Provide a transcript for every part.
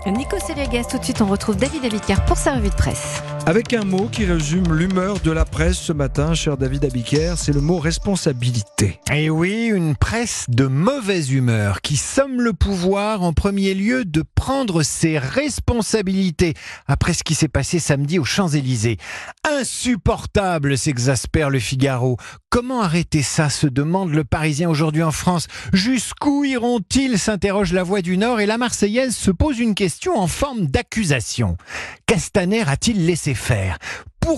Nico Seliagas, tout de suite on retrouve David Abiker pour sa revue de presse. Avec un mot qui résume l'humeur de la presse ce matin, cher David Abiker, c'est le mot responsabilité. Et oui, une presse de mauvaise humeur qui somme le pouvoir en premier lieu de prendre ses responsabilités après ce qui s'est passé samedi aux Champs-Élysées. Insupportable, s'exaspère le Figaro. Comment arrêter ça, se demande le Parisien aujourd'hui en France. Jusqu'où iront-ils, s'interroge la Voix du Nord, et la Marseillaise se pose une question en forme d'accusation. Castaner a-t-il laissé faire ? Pourquoi ?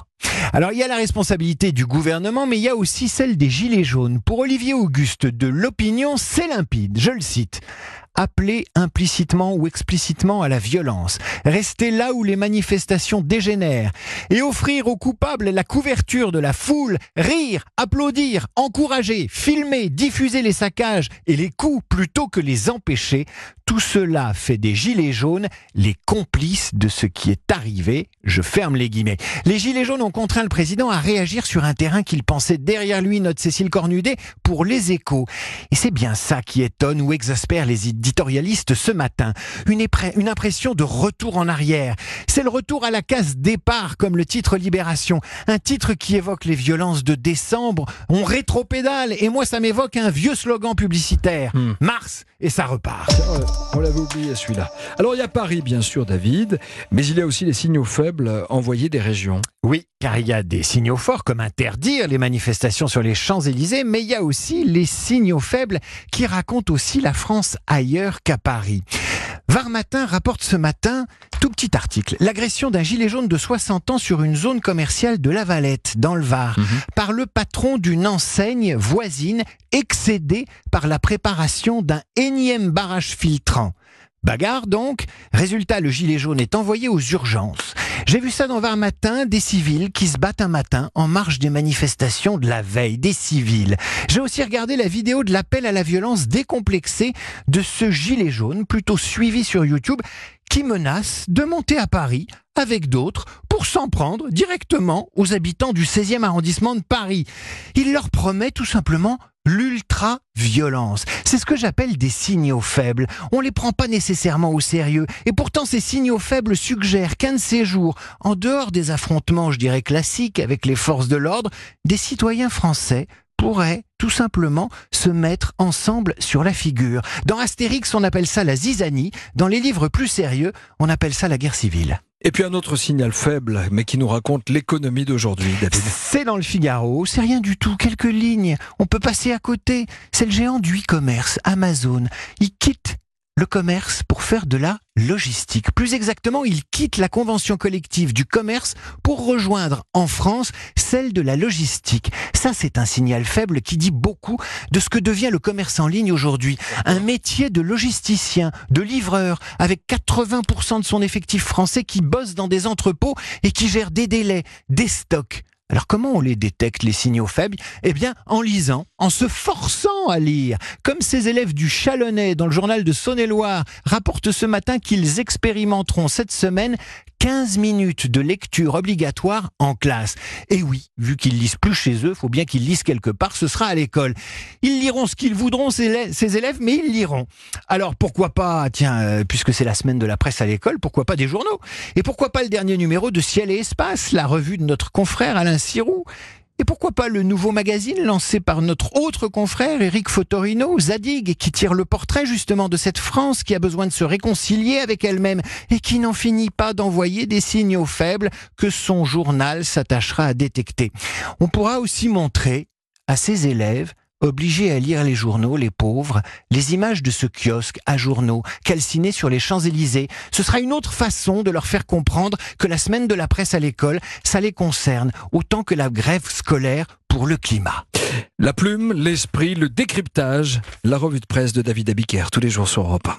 Alors, il y a la responsabilité du gouvernement, mais il y a aussi celle des Gilets jaunes. Pour Olivier Auguste de l'Opinion, c'est limpide, je le cite. Appeler implicitement ou explicitement à la violence, rester là où les manifestations dégénèrent et offrir aux coupables la couverture de la foule, rire, applaudir, encourager, filmer, diffuser les saccages et les coups plutôt que les empêcher, tout cela fait des Gilets jaunes les complices de ce qui est arrivé. Je ferme les guillemets. Les Gilets jaunes ont contraint le président à réagir sur un terrain qu'il pensait derrière lui, note Cécile Cornudet, pour Les Échos. Et c'est bien ça qui étonne ou exaspère les éditorialistes ce matin. Une impression de retour en arrière. C'est le retour à la case départ, comme le titre Libération. Un titre qui évoque les violences de décembre. On rétropédale, et moi ça m'évoque un vieux slogan publicitaire. Mars, et ça repart. On l'avait oublié celui-là. Alors il y a Paris bien sûr, David, mais il y a aussi les signaux faibles envoyés des régions. Oui, car il y a des signaux forts comme interdire les manifestations sur les Champs-Élysées, mais il y a aussi les signaux faibles qui racontent aussi la France ailleurs qu'à Paris. Var Matin rapporte ce matin, tout petit article, l'agression d'un gilet jaune de 60 ans sur une zone commerciale de La Valette, dans le Var, par le patron d'une enseigne voisine, excédé par la préparation d'un énième barrage filtrant. Bagarre donc, résultat le gilet jaune est envoyé aux urgences. J'ai vu ça dans Var Matin, des civils qui se battent un matin en marge des manifestations de la veille, des civils. J'ai aussi regardé la vidéo de l'appel à la violence décomplexée de ce gilet jaune, plutôt suivi sur YouTube, qui menace de monter à Paris avec d'autres pour s'en prendre directement aux habitants du 16e arrondissement de Paris. Il leur promet tout simplement l'ultra-violence. C'est ce que j'appelle des signaux faibles. On les prend pas nécessairement au sérieux. Et pourtant, ces signaux faibles suggèrent qu'un de ces jours, en dehors des affrontements, je dirais classiques, avec les forces de l'ordre, des citoyens français pourraient tout simplement se mettre ensemble sur la figure. Dans Astérix, on appelle ça la zizanie. Dans les livres plus sérieux, on appelle ça la guerre civile. Et puis un autre signal faible, mais qui nous raconte l'économie d'aujourd'hui, David. C'est dans le Figaro, c'est rien du tout, quelques lignes. On peut passer à côté. C'est le géant du e-commerce, Amazon. Il quitte le commerce pour faire de la logistique. Plus exactement, il quitte la convention collective du commerce pour rejoindre en France celle de la logistique. Ça, c'est un signal faible qui dit beaucoup de ce que devient le commerce en ligne aujourd'hui. Un métier de logisticien, de livreur, avec 80% de son effectif français qui bosse dans des entrepôts et qui gère des délais, des stocks. Alors comment on les détecte, les signaux faibles ? Eh bien, en lisant, en se forçant à lire. Comme ces élèves du Chalonnais dans le journal de Saône-et-Loire rapportent ce matin qu'ils expérimenteront cette semaine 15 minutes de lecture obligatoire en classe. Et oui, vu qu'ils lisent plus chez eux, faut bien qu'ils lisent quelque part, ce sera à l'école. Ils liront ce qu'ils voudront, ces élèves, mais ils liront. Alors pourquoi pas, puisque c'est la semaine de la presse à l'école, pourquoi pas des journaux ? Et pourquoi pas le dernier numéro de Ciel et Espace, la revue de notre confrère Alain Sirou ? Et pourquoi pas le nouveau magazine lancé par notre autre confrère Éric Fotorino, Zadig, qui tire le portrait justement de cette France qui a besoin de se réconcilier avec elle-même et qui n'en finit pas d'envoyer des signaux faibles que son journal s'attachera à détecter. On pourra aussi montrer à ses élèves obligés à lire les journaux, les pauvres, les images de ce kiosque à journaux calciné sur les Champs-Élysées. Ce sera une autre façon de leur faire comprendre que la semaine de la presse à l'école, ça les concerne autant que la grève scolaire pour le climat. La plume, l'esprit, le décryptage, la revue de presse de David Abiker tous les jours sur Europe 1.